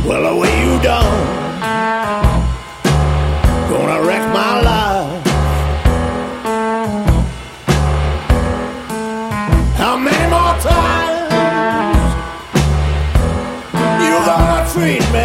Well, the way you done gonna wreck my life. How many more times you gonna treat me